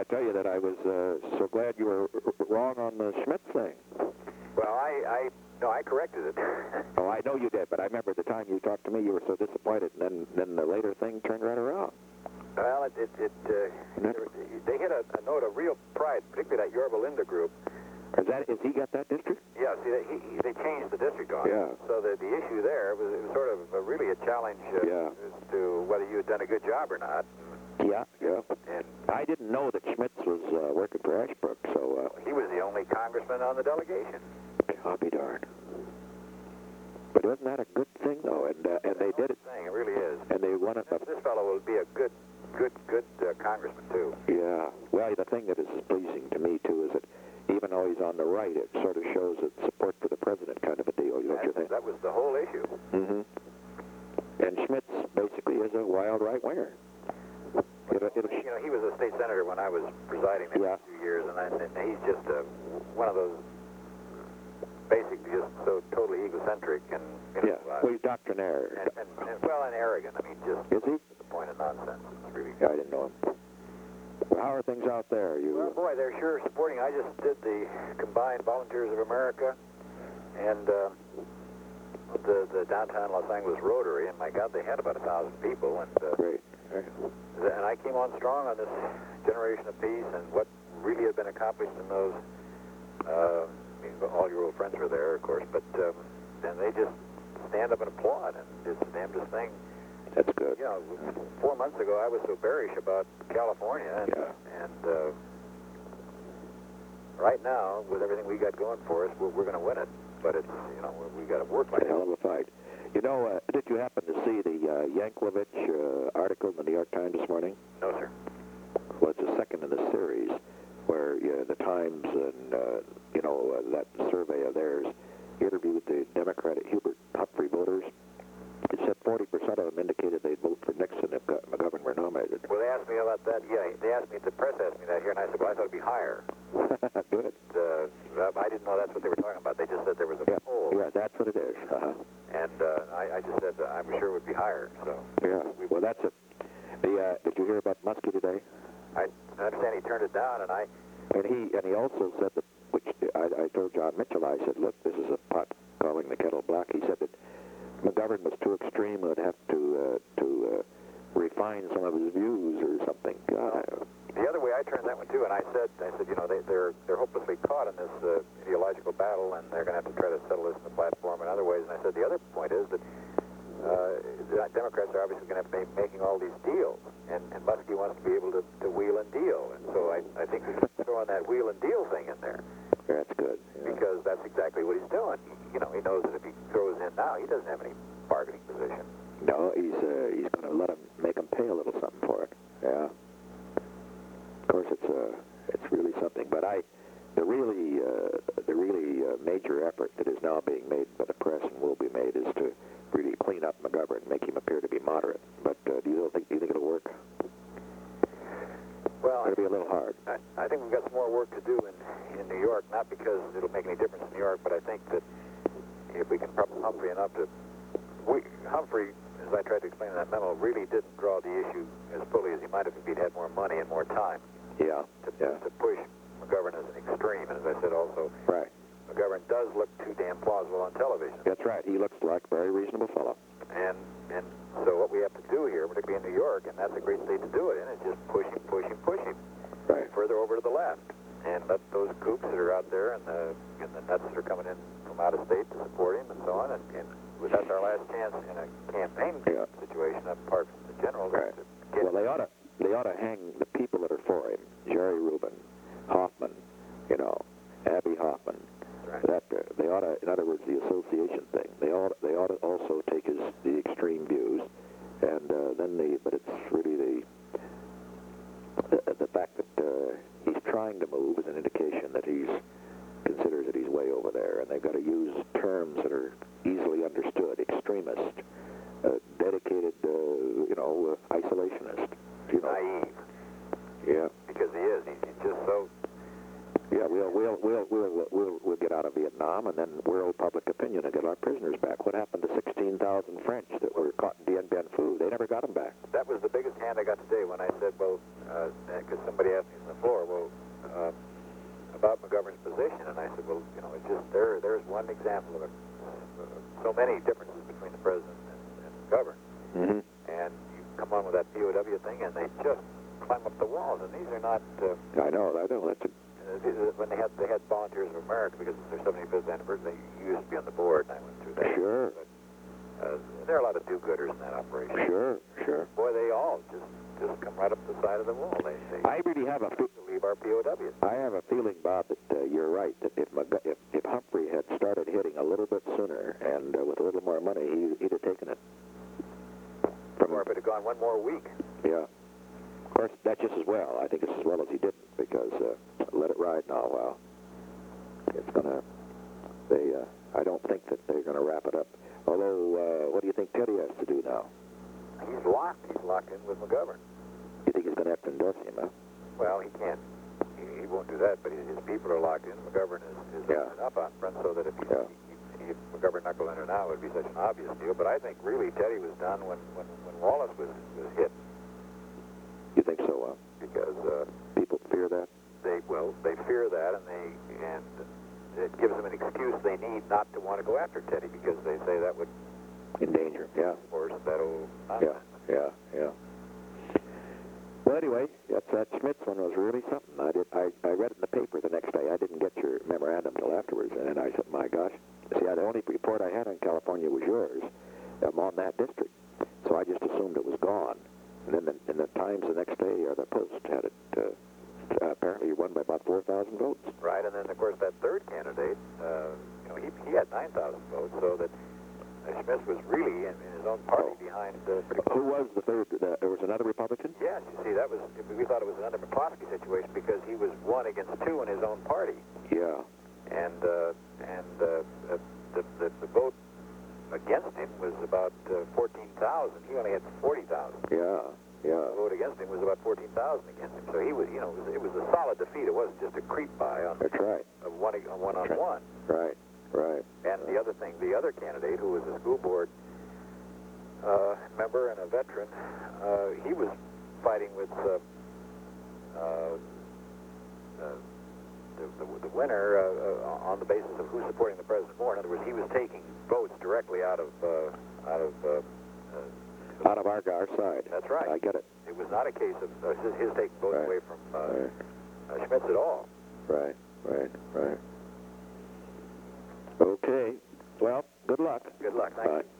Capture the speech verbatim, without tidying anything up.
tell you that I was uh, so glad you were wrong on the Schmidt thing. Well, I, I, no, I corrected it. Oh, I know you did, but I remember the time you talked to me, you were so disappointed, and then, then the later thing turned right around. Well, it, it, it uh, they hit a, a note of real pride, particularly that Yorba Linda group. Is that, is he got that district? Yeah, see, they, he, they changed the district on Yeah. it. So the, the issue there was, it was sort of a, really a challenge uh, Yeah. as to whether you had done a good job or not. Yeah, yeah. And I didn't know that Schmitz was uh, working for Ashbrook, so... Uh, he was the only congressman on the delegation. I'll be darned. But wasn't that a good thing, though? And uh, and they did it. Thing, it really is. And they won it. This, this fellow will be a good, good, good uh, congressman, too. Yeah. Well, the thing that is pleasing to me, too, is that even though he's on the right, it sort of shows that support for the president kind of a deal, don't you think? That was the whole issue. Mm-hmm. And Schmitz basically is a wild right-winger. It'll, it'll, you know, he was a state senator when I was presiding there yeah. for two years, and, I, and he's just uh, one of those basically just so totally egocentric and, you know, yeah. uh, Well, he's doctrinaire. and, and, and, well, and arrogant. I mean, just Is he? to the point of nonsense. It's really. Yeah, I didn't know him. Well, how are things out there? You? Well, boy, they're sure supporting. I just did the combined Volunteers of America and uh, the the downtown Los Angeles Rotary, and my God, they had about a thousand people, and uh, Great. Great. and I came on strong on this generation of peace and what really had been accomplished in those. Uh, I mean, all your old friends were there, of course, but um, then they just stand up and applaud, and it's the damnedest thing. That's good. You know, four months ago I was so bearish about California, and, Yeah. and uh, right now, with everything we got going for us, we're, we're going to win it. But it's, you know, we got to work like a hell of a fight. You know, uh, did you happen to see the uh, Yanklevich uh, article in the New York Times this morning? No, sir. Well, it's the second in the series where uh, the Times and, uh, you know, uh, that survey of theirs interviewed the Democratic Hubert Humphrey voters. It said forty percent of them indicated they'd vote for Nixon if McGovern were nominated. Well, they asked me about that. Yeah, they asked me, the press asked me that here, and I said, well, I thought it'd be higher. Good. Uh, I didn't know that's what they were talking about. They just said there was a Yeah, poll. yeah, that's what it is. Uh-huh. And uh, I, I just said uh, I'm sure it would be higher. So Yeah, well, that's it. The, uh, did you hear about Muskie today? I understand he turned it down, and I... And he and he also said that, which I, I told John Mitchell, I said, look, this is a pot calling the kettle black. He said that McGovern was too extreme, would have to uh, to uh, refine some of his views or something. God, the other way I turned that one too, and I said, I said, you know, they, they're they're hopelessly caught in this uh, ideological battle, and they're going to have to try to settle this in the platform in other ways. And I said, the other point is that uh, the Democrats are obviously going to have to be making all these deals, and, and Muskie wants to be able to, to wheel and deal, and so I I think we should throw in that wheel and deal thing in there. that's good. Yeah. Because that's exactly what he's doing. You know, he knows that if he throws in now, he doesn't have any bargaining position. No, he's uh, he's going to let him make him pay a little something for it. Yeah. Of course, it's uh, it's really something. But I, the really uh, the really uh, major effort that is now being made by the press and will be made is to really clean up McGovern, make him appear to be moderate. But uh, do you think do you think it'll work? Well, it'll be a little hard. I, I think we've got some more work to do in in New York, not because it'll make any difference in New York, but I think that if we can prop Humphrey enough to, we, Humphrey, as I tried to explain in that memo, really didn't draw the issue as fully as he might have if he'd had more money and more time. Yeah. To, yeah. to push McGovern as an extreme, and as I said also, right. McGovern does look too damn plausible on television. That's right. He looks like a very reasonable fellow. And and so what we have to do here, particularly in New York, and that's a great state to do it in, is just push him, push him, push him right. further over to the left, and let those kooks that are out there and the and the nuts that are coming in from out of state to support him and so on, and, and that's our last chance in a campaign yeah. situation, apart from the general. Right. Well, they ought to they ought to hang the people that are for him: Jerry Rubin, Hoffman, you know, Abby Hoffman. Right. That uh, they ought to, in other words, the association thing. They ought they ought to also take his the extreme views, and uh, then the but it's really the the, the fact that uh, he's trying to move is an indication that he's considers that he's way over there, and they've got to use terms that are easily understood: extremist, uh, dedicated, uh, you know, uh, isolationist. You know. Naive. Yeah. Because he is. He's, he's just so. Yeah, we'll we'll we'll we'll we'll we'll get out of Vietnam. Vietnam, and then world public opinion to get our prisoners back. What happened to sixteen thousand French that were caught in Dien Bien Phu? They never got them back. That was the biggest hand I got today when I said, well, because uh, somebody asked me on the floor, well, uh, about McGovern's position, and I said, well, you know, it's just there. There's one example of it. Uh, so many differences between the president and, and McGovern, mm-hmm. and you come on with that P O W thing, and they just climb up the walls, and these are not. Uh, I know, I know. That's a Uh, when they had they had Volunteers of America because it's their seventy-fifth anniversary. They used to be on the board, and I went through that. Sure. But, uh, there are a lot of do-gooders in that operation. Sure, sure. Boy, they all just just come right up the side of the wall. They say. I really have a fe- to leave our P O Ws. I have a feeling, Bob, that uh, you're right. That if, McG- if if Humphrey had started hitting a little bit sooner and uh, with a little more money, he, he'd have taken it. From or if it had gone one more week. Yeah. Of course, that's just as well. I think it's as well as he didn't, because uh, let it ride now a while. It's gonna. They. Uh, I don't think that they're gonna wrap it up. Although, uh, what do you think Teddy has to do now? He's locked. He's locked in with McGovern. You think he's gonna have to endorse him, huh? Well, he can't. He, he won't do that. But his, his people are locked in. McGovern is, is Yeah. enough out front so that if he, Yeah. he, if McGovern knuckle in or now, it would be such an obvious deal. But I think really Teddy was done when when, when Wallace was was hit. You think so, huh? Because uh, People fear that. they well they fear that, and they and it gives them an excuse they need not to want to go after Teddy, because they say that would In danger. Yeah. force that old Yeah. Yeah. Yeah. Well, anyway, that's, that Schmitz one was really something. I did. I, I read it in the paper the next day. I didn't get your memorandum till afterwards, and I said, "My gosh!" See, the only report I had on California was yours. I'm on that district, so I just assumed it was gone. And then the, in the Times the next day, or the Post had it. Uh, apparently, won by about four thousand votes. Right, and then of course that third candidate, uh, you know, he he had nine thousand votes, so that uh, Schmitz was really in, in his own party Oh. behind. Uh, pretty Who was the third? Uh, there was another Republican? Yes, you see, that was we thought it was another McCloskey situation because he was one against two in his own party, Yeah. and uh, and uh, uh, the, the the vote against him was about uh, fourteen thousand. He only had forty thousand. Yeah. Yeah. The vote against him was about fourteen thousand against him. So he was, you know, it was, it was a solid defeat. It wasn't just a creep by on That's right. a one on one on one. Right. Right. And the other thing, the other candidate, who was a school board uh, member and a veteran, uh, he was fighting with uh, uh, uh, the, the, the winner uh, uh, on the basis of who's supporting the president more. In other words, he was taking votes directly out of uh, out of. Uh, uh, Out of our, our side. That's right. I get it. It was not a case of uh, his, his taking votes Right. away from uh, Right. uh, Schmitz at all. Right. Right. Right. Okay. Well, good luck. Good luck. Thank Bye. you.